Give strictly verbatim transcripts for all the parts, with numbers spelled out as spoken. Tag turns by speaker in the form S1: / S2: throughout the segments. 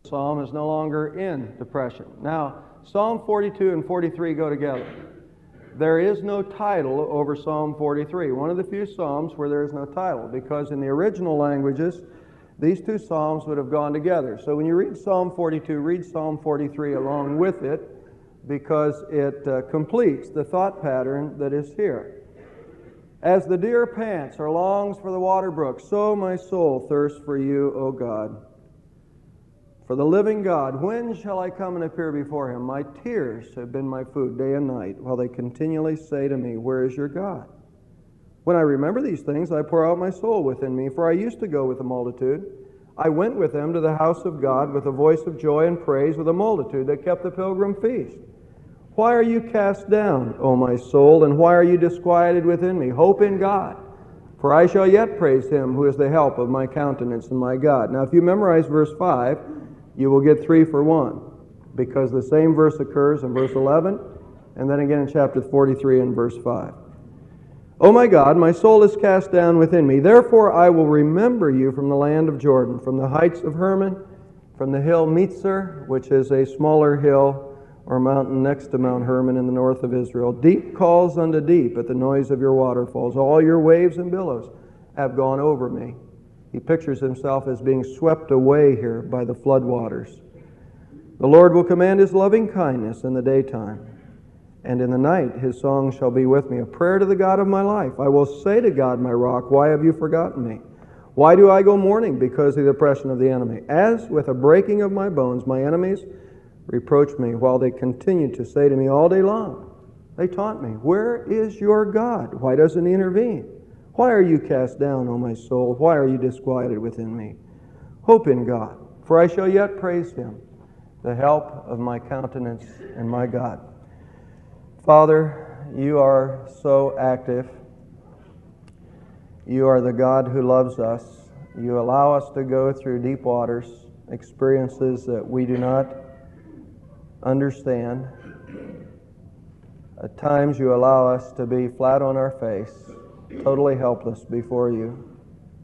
S1: Psalm is no longer in depression. Now, Psalm forty-two and forty-three go together. There is no title over Psalm forty-three, one of the few Psalms where there is no title, because in the original languages, these two Psalms would have gone together. So when you read Psalm forty-two, read Psalm forty-three along with it, because it uh, completes the thought pattern that is here. As the deer pants or longs for the water brook, so my soul thirsts for you, O God. For the living God, when shall I come and appear before him? My tears have been my food day and night, while they continually say to me, where is your God? When I remember these things, I pour out my soul within me, for I used to go with the multitude. I went with them to the house of God with a voice of joy and praise, with a multitude that kept the pilgrim feast. Why are you cast down, O my soul, and why are you disquieted within me? Hope in God, for I shall yet praise him who is the help of my countenance and my God. Now, if you memorize verse five, you will get three for one, because the same verse occurs in verse eleven, and then again in chapter forty-three and verse five. O my God, my soul is cast down within me. Therefore I will remember you from the land of Jordan, from the heights of Hermon, from the hill Mizar, which is a smaller hill or mountain next to Mount Hermon in the north of Israel. Deep calls unto deep at the noise of your waterfalls. All your waves and billows have gone over me. He pictures himself as being swept away here by the floodwaters. The Lord will command his loving kindness in the daytime, and in the night his song shall be with me, a prayer to the God of my life. I will say to God, my rock, why have you forgotten me? Why do I go mourning because of the oppression of the enemy? As with a breaking of my bones, my enemies reproach me, while they continue to say to me all day long. They taunt me, where is your God? Why doesn't he intervene? Why are you cast down, O my soul? Why are you disquieted within me? Hope in God, for I shall yet praise him, the help of my countenance and my God. Father, you are so active. You are the God who loves us. You allow us to go through deep waters, experiences that we do not understand. At times you allow us to be flat on our face, totally helpless before you.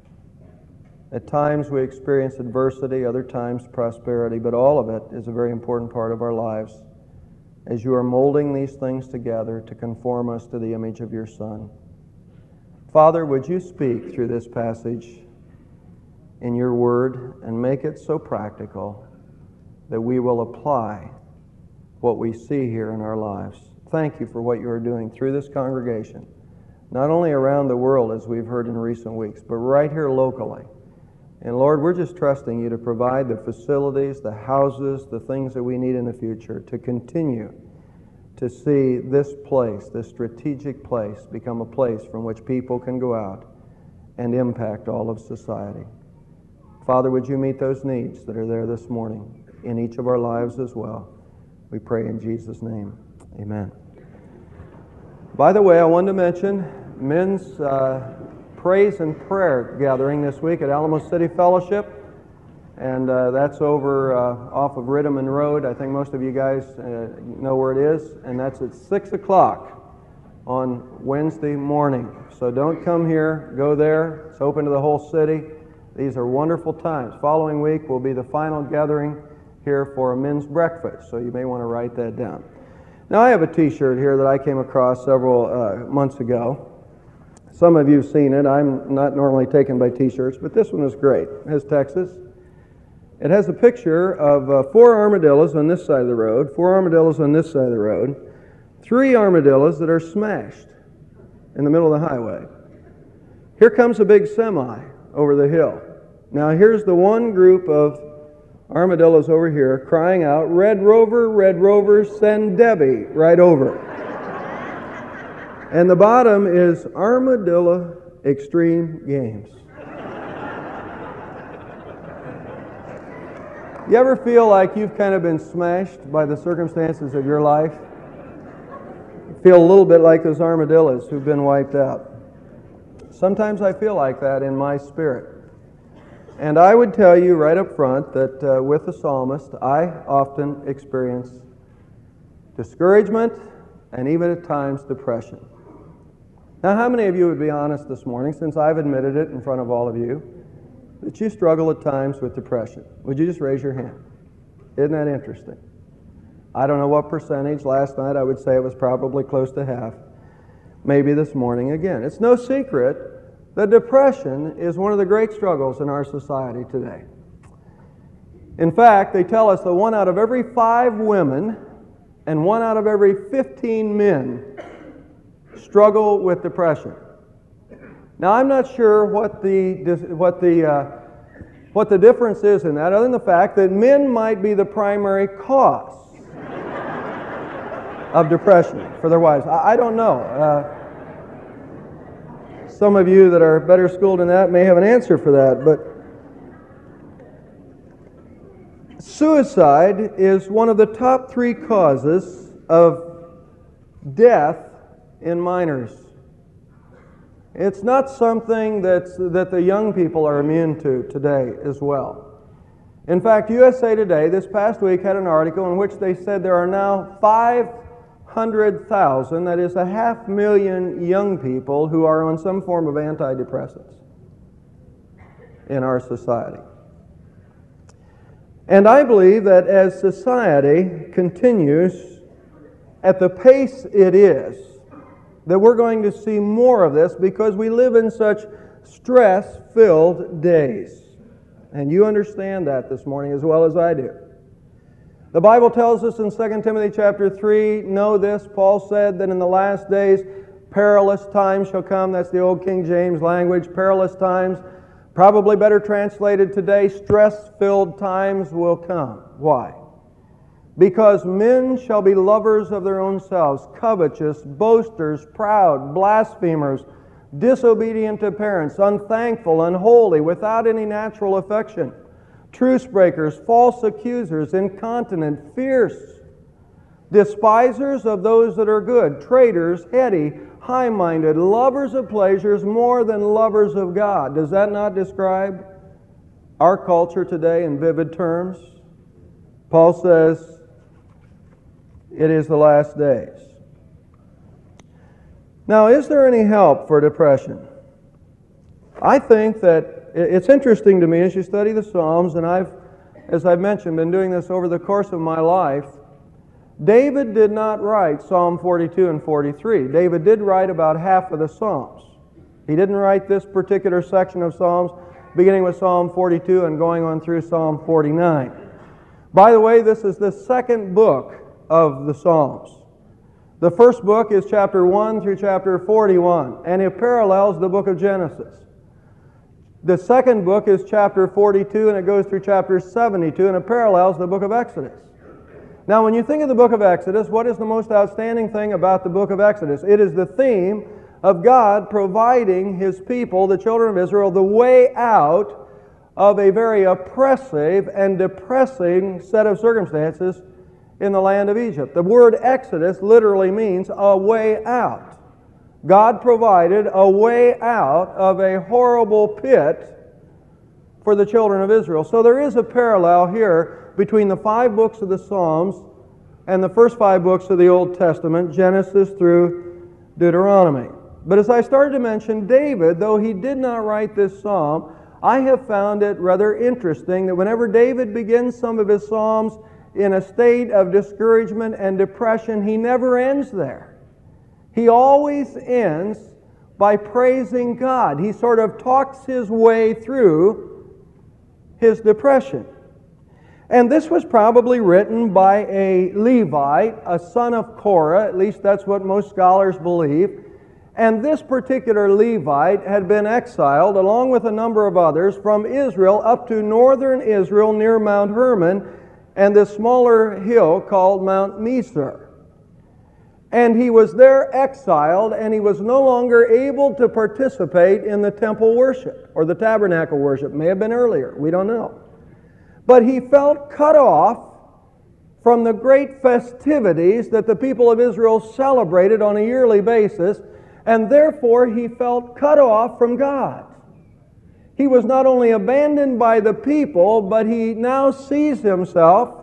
S1: At times we experience adversity, other times prosperity, but all of it is a very important part of our lives as you are molding these things together to conform us to the image of your Son. Father, would you speak through this passage in your word and make it so practical that we will apply what we see here in our lives. Thank you for what you are doing through this congregation, not only around the world as we've heard in recent weeks, but right here locally. And Lord, we're just trusting you to provide the facilities, the houses, the things that we need in the future to continue to see this place, this strategic place, become a place from which people can go out and impact all of society. Father, would you meet those needs that are there this morning in each of our lives as well? We pray in Jesus' name. Amen. By the way, I wanted to mention men's uh, praise and prayer gathering this week at Alamo City Fellowship. And uh, that's over uh, off of Riddiman Road. I think most of you guys uh, know where it is. And that's at six o'clock on Wednesday morning. So don't come here, go there. It's open to the whole city. These are wonderful times. Following week will be the final gathering here for a men's breakfast. So you may want to write that down. Now I have a t-shirt here that I came across several uh, months ago. Some of you have seen it. I'm not normally taken by t-shirts, but this one is great. It has Texas. It has a picture of uh, four armadillos on this side of the road, four armadillos on this side of the road, three armadillos that are smashed in the middle of the highway. Here comes a big semi over the hill. Now here's the one group of armadillos over here crying out, Red Rover, Red Rover, send Debbie right over. And the bottom is Armadillo Extreme Games. You ever feel like you've kind of been smashed by the circumstances of your life? You feel a little bit like those armadillos who've been wiped out. Sometimes I feel like that in my spirit. And I would tell you right up front that uh, with the psalmist, I often experience discouragement and even at times depression. Now, how many of you would be honest this morning, since I've admitted it in front of all of you, that you struggle at times with depression? Would you just raise your hand? Isn't that interesting? I don't know what percentage. Last night I would say it was probably close to half. Maybe this morning again. It's no secret that depression is one of the great struggles in our society today. In fact, they tell us that one out of every five women and one out of every fifteen men struggle with depression. Now, I'm not sure what the what the uh, what the difference is in that, other than the fact that men might be the primary cause of depression for their wives. I, I don't know. Uh, some of you that are better schooled in that may have an answer for that, but suicide is one of the top three causes of death in minors. It's not something that's, that the young people are immune to today as well. In fact, U S A Today this past week had an article in which they said there are now five hundred thousand, that is a half million young people who are on some form of antidepressants in our society. And I believe that as society continues at the pace it is, that we're going to see more of this because we live in such stress-filled days. And you understand that this morning as well as I do. The Bible tells us in Second Timothy chapter three, know this, Paul said that in the last days perilous times shall come. That's the old King James language, perilous times. Probably better translated today, stress-filled times will come. Why? Because men shall be lovers of their own selves, covetous, boasters, proud, blasphemers, disobedient to parents, unthankful, unholy, without any natural affection, truce breakers, false accusers, incontinent, fierce, despisers of those that are good, traitors, heady, high-minded, lovers of pleasures more than lovers of God. Does that not describe our culture today in vivid terms? Paul says, it is the last days. Now, is there any help for depression? I think that it's interesting to me as you study the Psalms, and I've, as I've mentioned, been doing this over the course of my life. David did not write Psalm forty-two and forty-three. David did write about half of the Psalms. He didn't write this particular section of Psalms, beginning with Psalm forty-two and going on through Psalm forty-nine. By the way, this is the second book of the Psalms. The first book is chapter one through chapter forty-one, and it parallels the book of Genesis. The second book is chapter forty-two, and it goes through chapter seventy-two, and it parallels the book of Exodus. Now, when you think of the book of Exodus, what is the most outstanding thing about the book of Exodus? It is the theme of God providing His people, the children of Israel, the way out of a very oppressive and depressing set of circumstances in the land of Egypt. The word Exodus literally means a way out. God provided a way out of a horrible pit for the children of Israel. So there is a parallel here between the five books of the Psalms and the first five books of the Old Testament, Genesis through Deuteronomy. But as I started to mention, David, though he did not write this psalm, I have found it rather interesting that whenever David begins some of his psalms in a state of discouragement and depression, he never ends there. He always ends by praising God. He sort of talks his way through his depression. And this was probably written by a Levite, a son of Korah, at least that's what most scholars believe. And this particular Levite had been exiled, along with a number of others, from Israel up to northern Israel near Mount Hermon and this smaller hill called Mount Misar. And he was there exiled, and he was no longer able to participate in the temple worship, or the tabernacle worship. May have been earlier, we don't know. But he felt cut off from the great festivities that the people of Israel celebrated on a yearly basis, and therefore he felt cut off from God. He was not only abandoned by the people, but he now sees himself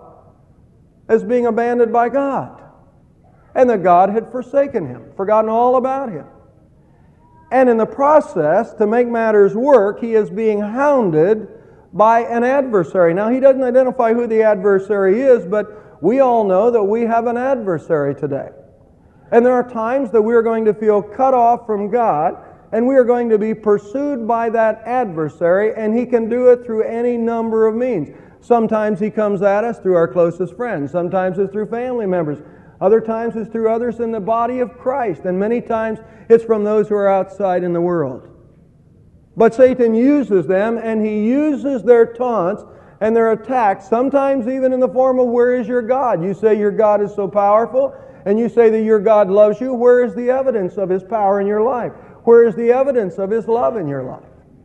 S1: as being abandoned by God, and that God had forsaken him, forgotten all about him. And in the process, to make matters work, he is being hounded by an adversary. Now, he doesn't identify who the adversary is, but we all know that we have an adversary today. And there are times that we are going to feel cut off from God, and we are going to be pursued by that adversary, and he can do it through any number of means. Sometimes he comes at us through our closest friends. Sometimes it's through family members. Other times it's through others in the body of Christ. And many times it's from those who are outside in the world. But Satan uses them, and he uses their taunts and their attacks, sometimes even in the form of, where is your God? You say your God is so powerful, and you say that your God loves you. Where is the evidence of his power in your life? Where is the evidence of his love in your life?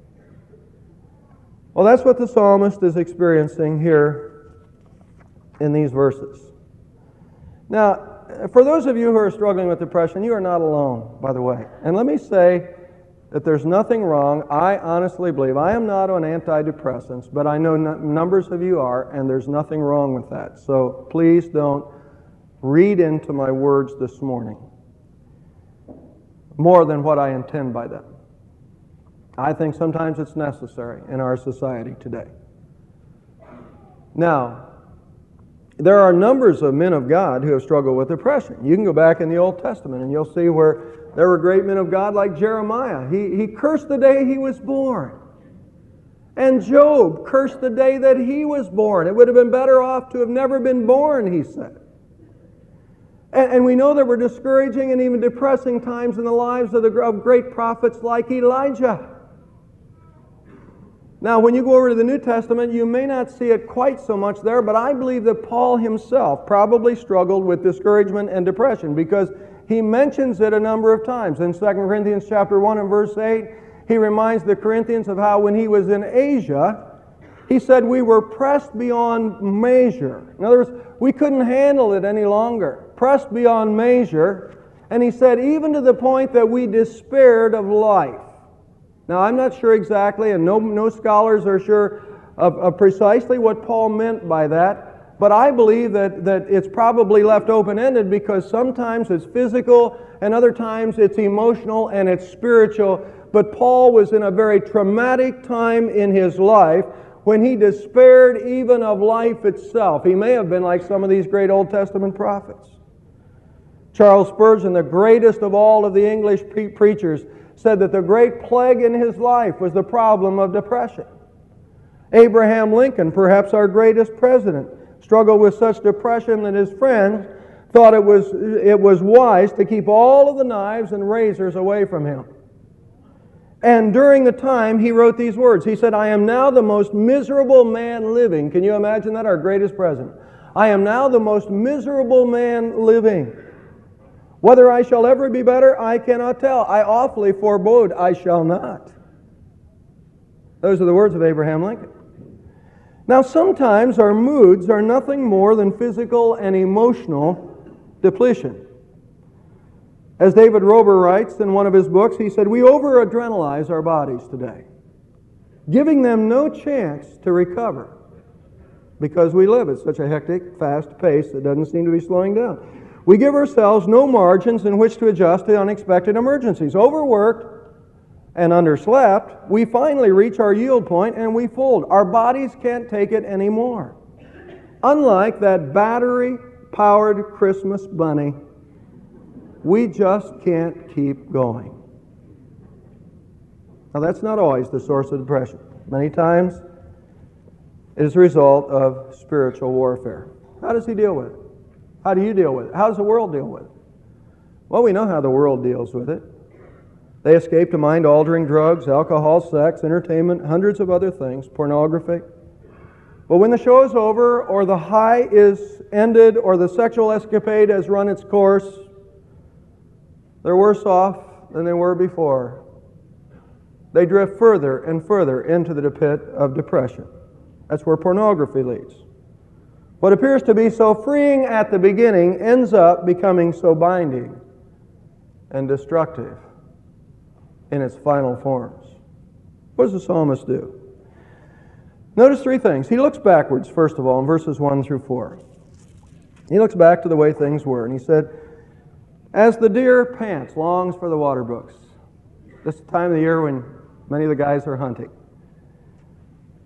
S1: Well, that's what the psalmist is experiencing here in these verses. Now, for those of you who are struggling with depression, you are not alone, by the way. And let me say that there's nothing wrong. I honestly believe, I am not on antidepressants, but I know n- numbers of you are, and there's nothing wrong with that. So please don't read into my words this morning more than what I intend by them. I think sometimes it's necessary in our society today. Now, there are numbers of men of God who have struggled with depression. You can go back in the Old Testament and you'll see where there were great men of God like Jeremiah. He, he cursed the day he was born. And Job cursed the day that he was born. It would have been better off to have never been born, he said. And, and we know there were discouraging and even depressing times in the lives of, the, of great prophets like Elijah. Now, when you go over to the New Testament, you may not see it quite so much there, but I believe that Paul himself probably struggled with discouragement and depression, because he mentions it a number of times. In Second Corinthians chapter one and verse eight, he reminds the Corinthians of how when he was in Asia, he said we were pressed beyond measure. In other words, we couldn't handle it any longer. Pressed beyond measure. And he said even to the point that we despaired of life. Now, I'm not sure exactly, and no, no scholars are sure of, of precisely what Paul meant by that, but I believe that, that it's probably left open-ended, because sometimes it's physical and other times it's emotional and it's spiritual. But Paul was in a very traumatic time in his life when he despaired even of life itself. He may have been like some of these great Old Testament prophets. Charles Spurgeon, the greatest of all of the English pre- preachers, said that the great plague in his life was the problem of depression. Abraham Lincoln, perhaps our greatest president, struggled with such depression that his friends thought it was, it was wise to keep all of the knives and razors away from him. And during the time, he wrote these words. He said, I am now the most miserable man living. Can you imagine that? Our greatest president. I am now the most miserable man living. Whether I shall ever be better, I cannot tell. I awfully forebode I shall not. Those are the words of Abraham Lincoln. Now, sometimes our moods are nothing more than physical and emotional depletion. As David Rober writes in one of his books, he said, we over-adrenalize our bodies today, giving them no chance to recover, because we live at such a hectic, fast pace that doesn't seem to be slowing down. We give ourselves no margins in which to adjust to unexpected emergencies. Overworked and underslept, we finally reach our yield point and we fold. Our bodies can't take it anymore. Unlike that battery-powered Christmas bunny, we just can't keep going. Now, that's not always the source of depression. Many times, it is a result of spiritual warfare. How does he deal with it? How do you deal with it? How does the world deal with it? Well, we know how the world deals with it. They escape to mind-altering drugs, alcohol, sex, entertainment, hundreds of other things, pornography. But when the show is over, or the high is ended, or the sexual escapade has run its course, they're worse off than they were before. They drift further and further into the pit of depression. That's where pornography leads. What appears to be so freeing at the beginning ends up becoming so binding and destructive in its final forms. What does the psalmist do? Notice three things. He looks backwards, first of all, in verses one through four. He looks back to the way things were, and he said, as the deer pants, longs for the water brooks. This is the time of the year when many of the guys are hunting.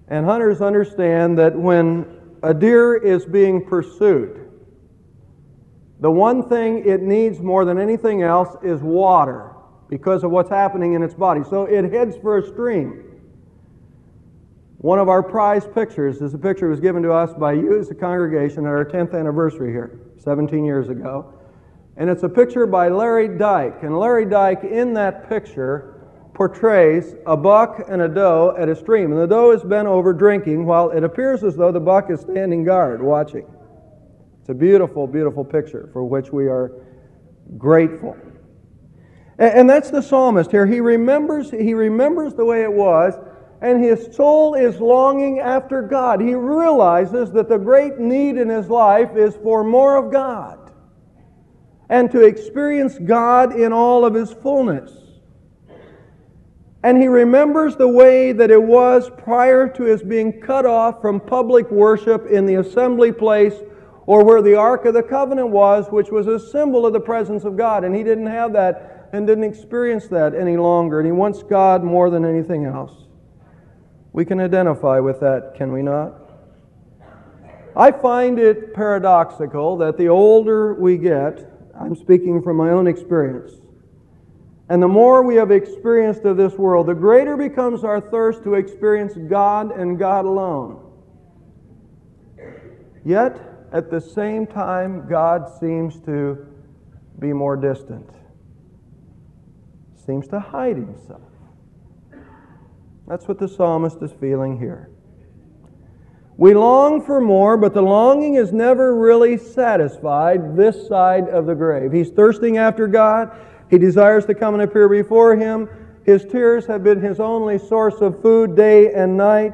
S1: And hunters understand that when a deer is being pursued, the one thing it needs more than anything else is water because of what's happening in its body. So it heads for a stream. One of our prized pictures is a picture that was given to us by you as a congregation at our tenth anniversary here, seventeen years ago. And it's a picture by Larry Dyke. And Larry Dyke, in that picture, portrays a buck and a doe at a stream. And the doe is bent over drinking while it appears as though the buck is standing guard watching. It's a beautiful, beautiful picture for which we are grateful. And, and that's the psalmist here. He remembers, he remembers the way it was, and his soul is longing after God. He realizes that the great need in his life is for more of God and to experience God in all of His fullness. And he remembers the way that it was prior to his being cut off from public worship in the assembly place or where the Ark of the Covenant was, which was a symbol of the presence of God. And he didn't have that and didn't experience that any longer. And he wants God more than anything else. We can identify with that, can we not? I find it paradoxical that the older we get, I'm speaking from my own experience, and the more we have experienced of this world, the greater becomes our thirst to experience God and God alone. Yet, at the same time, God seems to be more distant. Seems to hide Himself. That's what the psalmist is feeling here. We long for more, but the longing is never really satisfied this side of the grave. He's thirsting after God. He desires to come and appear before Him. His tears have been his only source of food day and night.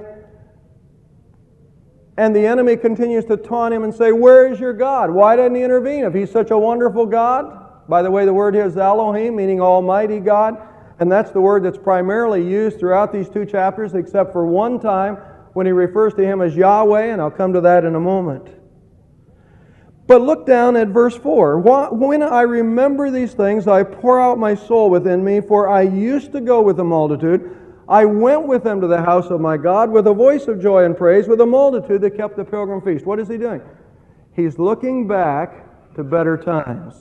S1: And the enemy continues to taunt him and say, where is your God? Why doesn't He intervene if He's such a wonderful God? By the way, the word here is Elohim, meaning Almighty God. And that's the word that's primarily used throughout these two chapters, except for one time when he refers to Him as Yahweh, and I'll come to that in a moment. But look down at verse four. When I remember these things, I pour out my soul within me, for I used to go with the multitude. I went with them to the house of my God with a voice of joy and praise, with a multitude that kept the pilgrim feast. What is he doing? He's looking back to better times.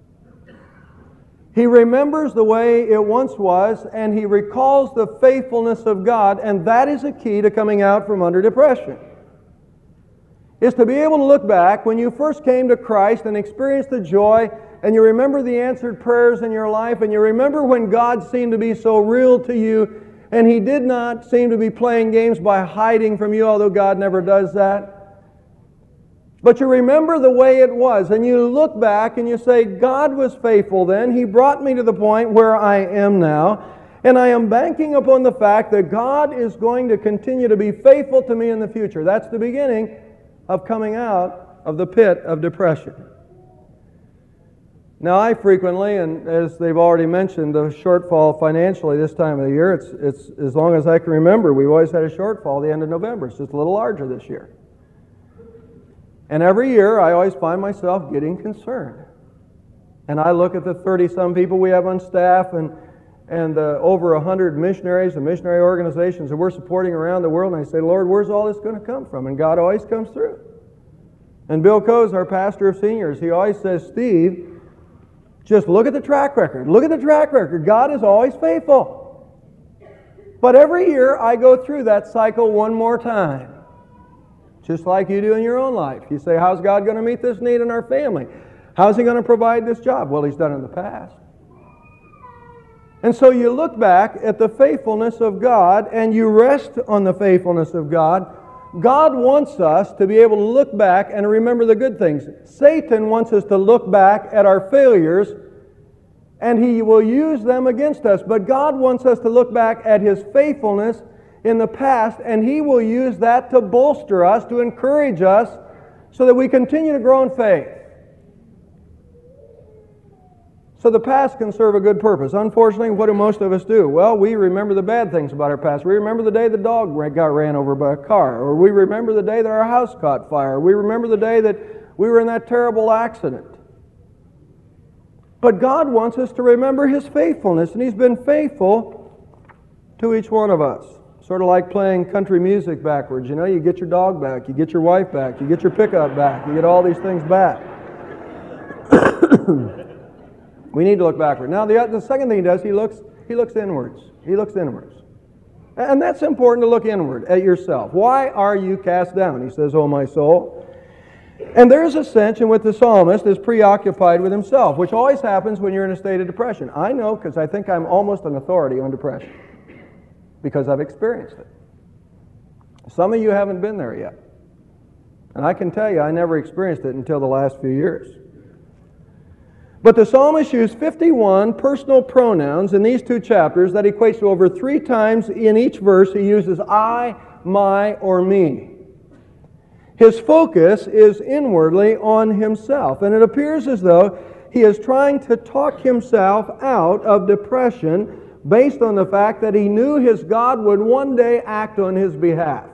S1: He remembers the way it once was, and he recalls the faithfulness of God, and that is a key to coming out from under depression. Is to be able to look back when you first came to Christ and experienced the joy, and you remember the answered prayers in your life, and you remember when God seemed to be so real to you, and He did not seem to be playing games by hiding from you, although God never does that. But you remember the way it was, and you look back and you say, God was faithful then. He brought me to the point where I am now, and I am banking upon the fact that God is going to continue to be faithful to me in the future. That's the beginning of coming out of the pit of depression. Now, I frequently, and as they've already mentioned, the shortfall financially this time of the year, it's, it's as long as I can remember, we've always had a shortfall at the end of November. It's just a little larger this year. And every year, I always find myself getting concerned. And I look at the thirty-some people we have on staff and, and the over one hundred missionaries and missionary organizations that we're supporting around the world, and I say, Lord, where's all this going to come from? And God always comes through. And Bill Coase, our pastor of seniors, he always says, Steve, just look at the track record. Look at the track record. God is always faithful. But every year, I go through that cycle one more time. Just like you do in your own life. You say, how's God going to meet this need in our family? How's He going to provide this job? Well, He's done it in the past. And so you look back at the faithfulness of God and you rest on the faithfulness of God. God wants us to be able to look back and remember the good things. Satan wants us to look back at our failures and he will use them against us. But God wants us to look back at His faithfulness in the past, and He will use that to bolster us, to encourage us, so that we continue to grow in faith. So the past can serve a good purpose. Unfortunately, what do most of us do? Well, we remember the bad things about our past. We remember the day the dog got ran over by a car, or we remember the day that our house caught fire. We remember the day that we were in that terrible accident. But God wants us to remember His faithfulness, and He's been faithful to each one of us. Sort of like playing country music backwards. You know, you get your dog back, you get your wife back, you get your pickup back, you get all these things back. We need to look backward. Now, the, the second thing he does, he looks, he looks inwards. He looks inwards. And that's important to look inward at yourself. Why are you cast down? He says, "O my soul." And there's a sense in which the psalmist is preoccupied with himself, which always happens when you're in a state of depression. I know because I think I'm almost an authority on depression because I've experienced it. Some of you haven't been there yet. And I can tell you, I never experienced it until the last few years. But the psalmist used fifty-one personal pronouns in these two chapters that equates to over three times in each verse he uses I, my, or me. His focus is inwardly on himself, and it appears as though he is trying to talk himself out of depression based on the fact that he knew his God would one day act on his behalf.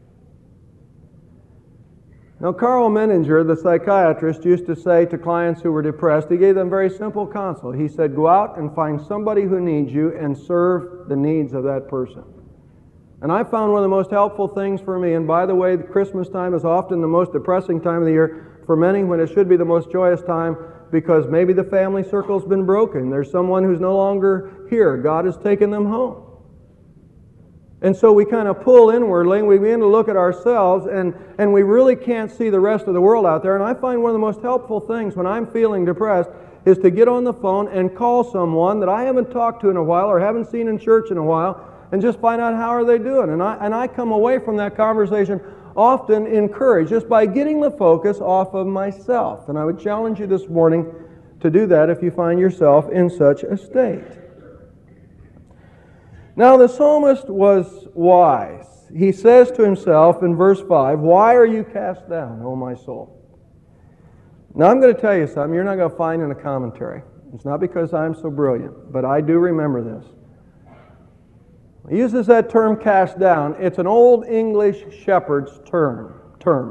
S1: Now, Carl Menninger, the psychiatrist, used to say to clients who were depressed, he gave them very simple counsel. He said, go out and find somebody who needs you and serve the needs of that person. And I found one of the most helpful things for me, and by the way, the Christmas time is often the most depressing time of the year for many when it should be the most joyous time because maybe the family circle's been broken. There's someone who's no longer here. God has taken them home. And so we kind of pull inwardly and we begin to look at ourselves and, and we really can't see the rest of the world out there. And I find one of the most helpful things when I'm feeling depressed is to get on the phone and call someone that I haven't talked to in a while or haven't seen in church in a while and just find out how are they doing. And I, and I come away from that conversation often encouraged just by getting the focus off of myself. And I would challenge you this morning to do that if you find yourself in such a state. Now, the psalmist was wise. He says to himself in verse five, why are you cast down, O my soul? Now, I'm going to tell you something you're not going to find in a commentary. It's not because I'm so brilliant, but I do remember this. He uses that term cast down. It's an old English shepherd's term. term.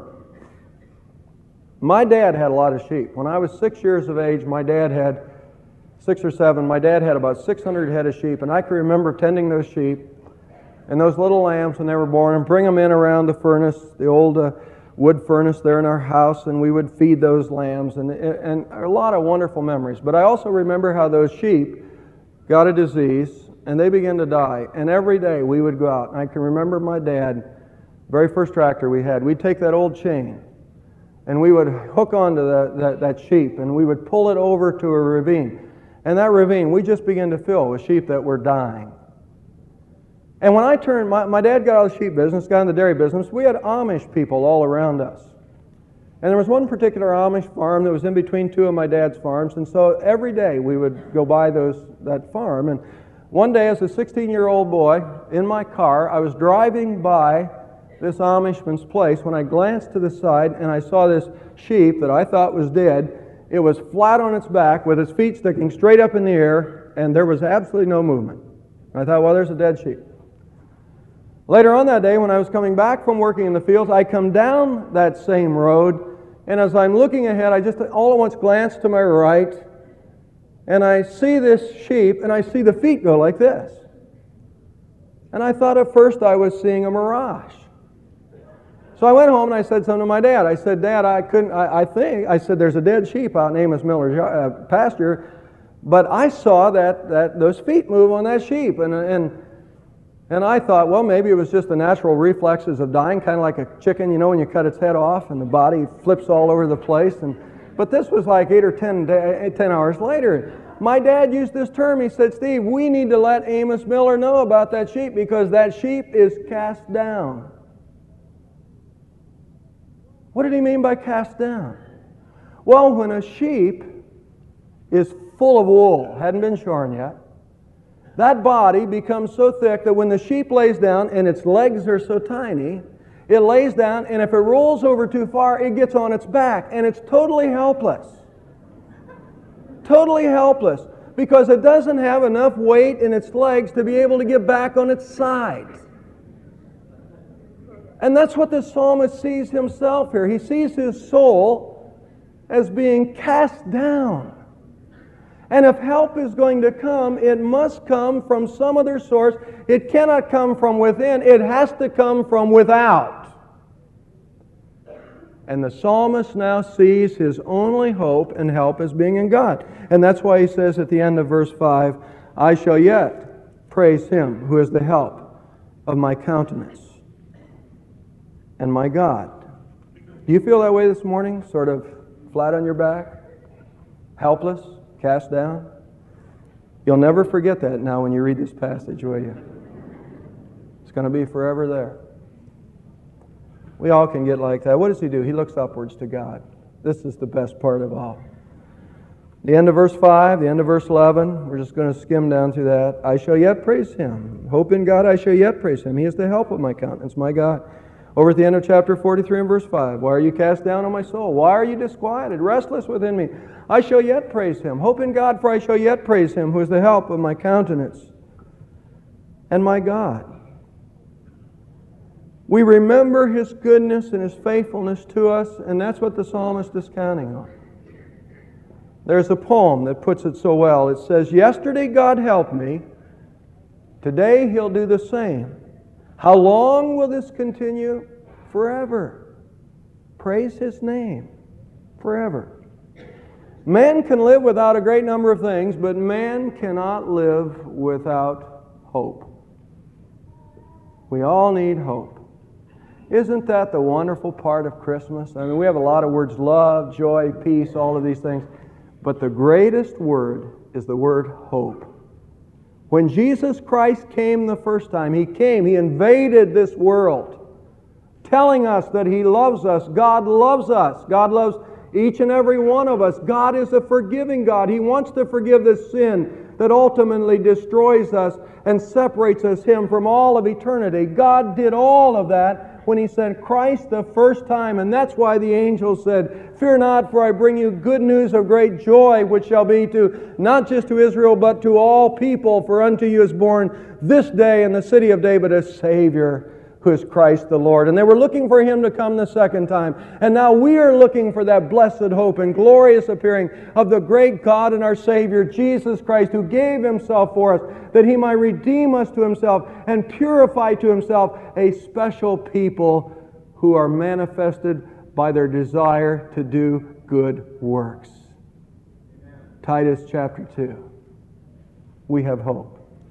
S1: My dad had a lot of sheep. When I was six years of age, my dad had Six or seven, my dad had about six hundred head of sheep, and I can remember tending those sheep and those little lambs when they were born and bring them in around the furnace, the old uh, wood furnace there in our house, and we would feed those lambs, and, and a lot of wonderful memories. But I also remember how those sheep got a disease, and they began to die, and every day we would go out, and I can remember my dad, very first tractor we had, we'd take that old chain, and we would hook onto the, that, that sheep, and we would pull it over to a ravine. And that ravine, we just began to fill with sheep that were dying. And when I turned, my, my dad got out of the sheep business, got in the dairy business, we had Amish people all around us. And there was one particular Amish farm that was in between two of my dad's farms, and so every day we would go by those that farm. And one day as a sixteen-year-old boy, in my car, I was driving by this Amishman's place when I glanced to the side and I saw this sheep that I thought was dead. It was flat on its back with its feet sticking straight up in the air, and there was absolutely no movement. And I thought, well, there's a dead sheep. Later on that day, when I was coming back from working in the fields, I come down that same road, and as I'm looking ahead, I just all at once glance to my right, and I see this sheep, and I see the feet go like this. And I thought at first I was seeing a mirage. So I went home and I said something to my dad. I said, Dad, I couldn't, I, I think, I said, there's a dead sheep out in Amos Miller's uh, pasture, but I saw that, that those feet move on that sheep. And, and, and I thought, well, maybe it was just the natural reflexes of dying, kind of like a chicken, you know, when you cut its head off and the body flips all over the place. And, but this was like eight or ten, day, ten hours later. My dad used this term. He said, Steve, we need to let Amos Miller know about that sheep because that sheep is cast down. What did he mean by cast down? Well, when a sheep is full of wool, hadn't been shorn yet, that body becomes so thick that when the sheep lays down and its legs are so tiny, it lays down and if it rolls over too far, it gets on its back and it's totally helpless. Totally helpless because it doesn't have enough weight in its legs to be able to get back on its side. And that's what the psalmist sees himself here. He sees his soul as being cast down. And if help is going to come, it must come from some other source. It cannot come from within. It has to come from without. And the psalmist now sees his only hope and help as being in God. And that's why he says at the end of verse five, I shall yet praise Him who is the help of my countenance and my God. Do you feel that way this morning? Sort of flat on your back? Helpless? Cast down? You'll never forget that now when you read this passage, will you? It's going to be forever there. We all can get like that. What does he do? He looks upwards to God. This is the best part of all. The end of verse five, the end of verse eleven, we're just going to skim down through that. I shall yet praise Him. Hope in God, I shall yet praise Him. He is the help of my countenance, my God. Over at the end of chapter forty-three and verse five, why are you cast down on my soul? Why are you disquieted, restless within me? I shall yet praise Him. Hope in God, for I shall yet praise Him, who is the help of my countenance and my God. We remember His goodness and His faithfulness to us, and that's what the psalmist is counting on. There's a poem that puts it so well. It says, yesterday God helped me. Today He'll do the same. How long will this continue? Forever. Praise His name. Forever. Man can live without a great number of things, but man cannot live without hope. We all need hope. Isn't that the wonderful part of Christmas? I mean, we have a lot of words, love, joy, peace, all of these things. But the greatest word is the word hope. When Jesus Christ came the first time, He came, He invaded this world, telling us that He loves us. God loves us. God loves each and every one of us. God is a forgiving God. He wants to forgive the sin that ultimately destroys us and separates us Him from all of eternity. God did all of that when He sent Christ the first time, and that's why the angel said, fear not, for I bring you good news of great joy, which shall be to not just to Israel, but to all people. For unto you is born this day in the city of David a Savior, who is Christ the Lord. And they were looking for Him to come the second time. And now we are looking for that blessed hope and glorious appearing of the great God and our Savior, Jesus Christ, who gave Himself for us, that He might redeem us to Himself and purify to Himself a special people who are manifested by their desire to do good works. Amen. Titus chapter two. We have hope.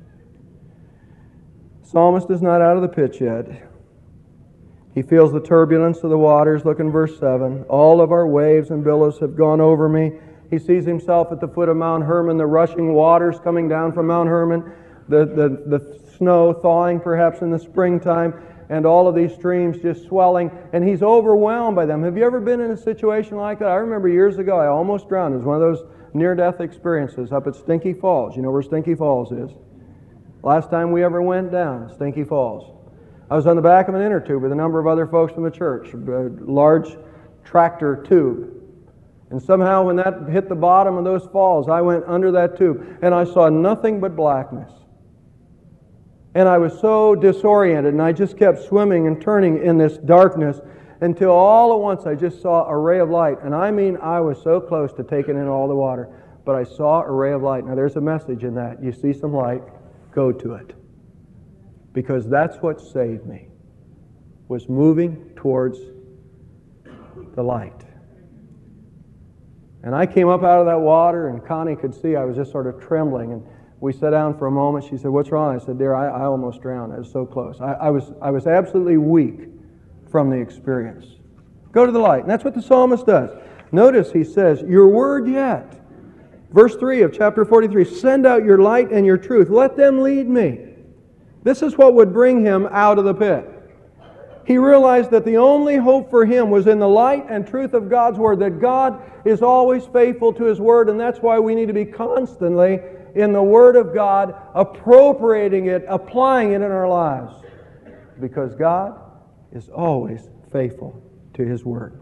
S1: Psalmist is not out of the pit yet. He feels the turbulence of the waters. Look in verse seven. All of our waves and billows have gone over me. He sees himself at the foot of Mount Hermon, the rushing waters coming down from Mount Hermon, the, the, the snow thawing perhaps in the springtime, and all of these streams just swelling, and he's overwhelmed by them. Have you ever been in a situation like that? I remember years ago, I almost drowned. It was one of those near-death experiences up at Stinky Falls. You know where Stinky Falls is? Last time we ever went down, Stinky Falls. I was on the back of an inner tube with a number of other folks from the church, a large tractor tube. And somehow when that hit the bottom of those falls, I went under that tube, and I saw nothing but blackness. And I was so disoriented, and I just kept swimming and turning in this darkness until all at once I just saw a ray of light. And I mean, I was so close to taking in all the water, but I saw a ray of light. Now there's a message in that. You see some light, go to it. Because that's what saved me, was moving towards the light. And I came up out of that water, and Connie could see I was just sort of trembling. And we sat down for a moment. She said, "What's wrong?" I said, "Dear, I, I almost drowned. I was so close. I, I was I was absolutely weak from the experience." Go to the light. And that's what the psalmist does. Notice he says, "Your word yet." Verse three of chapter forty-three, "Send out your light and your truth. Let them lead me." This is what would bring him out of the pit. He realized that the only hope for him was in the light and truth of God's Word, that God is always faithful to His Word, and that's why we need to be constantly in the Word of God, appropriating it, applying it in our lives, because God is always faithful to His Word.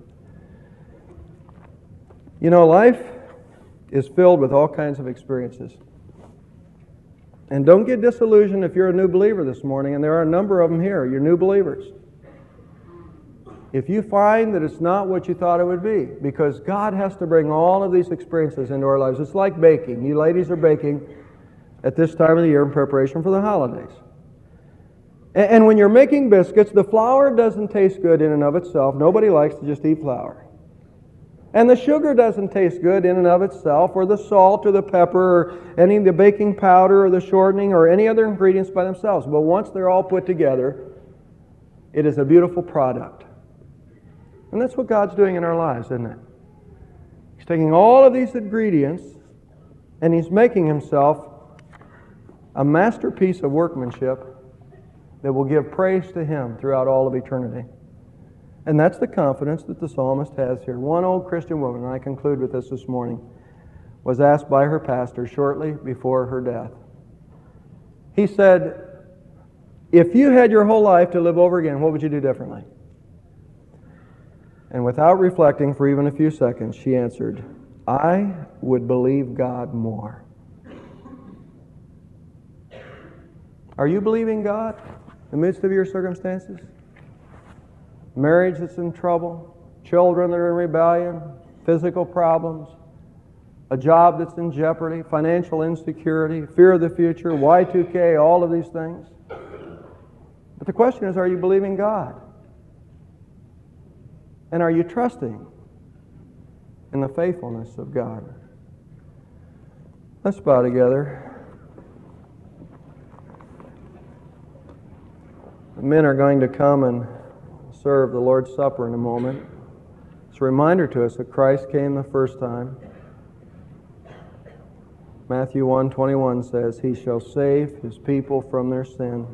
S1: You know, life is filled with all kinds of experiences. And don't get disillusioned if you're a new believer this morning, and there are a number of them here. You're new believers. if you find that it's not what you thought it would be, because God has to bring all of these experiences into our lives. It's like baking. You ladies are baking at this time of the year in preparation for the holidays. And when you're making biscuits, the flour doesn't taste good in and of itself. Nobody likes to just eat flour. And the sugar doesn't taste good in and of itself, or the salt or the pepper or any of the baking powder or the shortening or any other ingredients by themselves. But once they're all put together, it is a beautiful product. And that's what God's doing in our lives, isn't it? He's taking all of these ingredients and He's making Himself a masterpiece of workmanship that will give praise to Him throughout all of eternity. And that's the confidence that the psalmist has here. One old Christian woman, and I conclude with this this morning, was asked by her pastor shortly before her death. He said, if you had your whole life to live over again, what would you do differently? And without reflecting for even a few seconds, she answered, I would believe God more. Are you believing God in the midst of your circumstances? Marriage that's in trouble, children that are in rebellion, physical problems, a job that's in jeopardy, financial insecurity, fear of the future, Y two K, all of these things. But the question is, are you believing God? And are you trusting in the faithfulness of God? Let's bow together. The men are going to come and serve the Lord's Supper in a moment. It's a reminder to us that Christ came the first time. Matthew one twenty-one says, He shall save His people from their sin.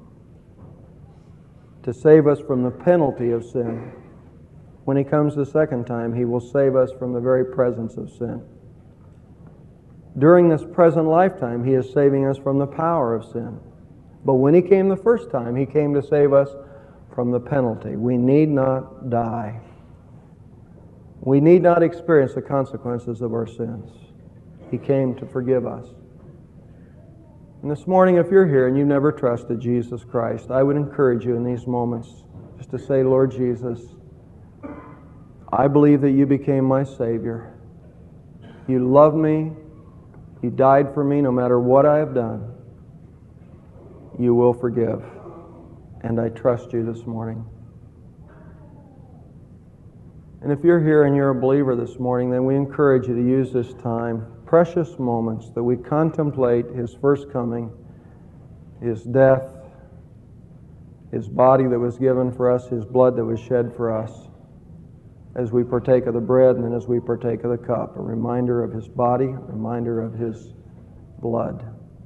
S1: To save us from the penalty of sin. When He comes the second time, He will save us from the very presence of sin. During this present lifetime, He is saving us from the power of sin. But when He came the first time, He came to save us from the penalty. We need not die. We need not experience the consequences of our sins. He came to forgive us. And this morning, if you're here and you've never trusted Jesus Christ, I would encourage you in these moments just to say, Lord Jesus, I believe that You became my Savior. You loved me. You died for me no matter what I have done. You will forgive. And I trust You this morning. And if you're here and you're a believer this morning, then we encourage you to use this time, precious moments, that we contemplate His first coming, His death, His body that was given for us, His blood that was shed for us, as we partake of the bread and then as we partake of the cup, a reminder of His body, a reminder of His blood.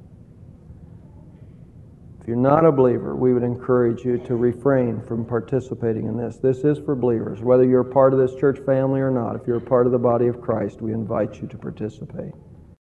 S1: If you're not a believer, we would encourage you to refrain from participating in this. This is for believers. Whether you're part of this church family or not, if you're a part of the body of Christ, we invite you to participate.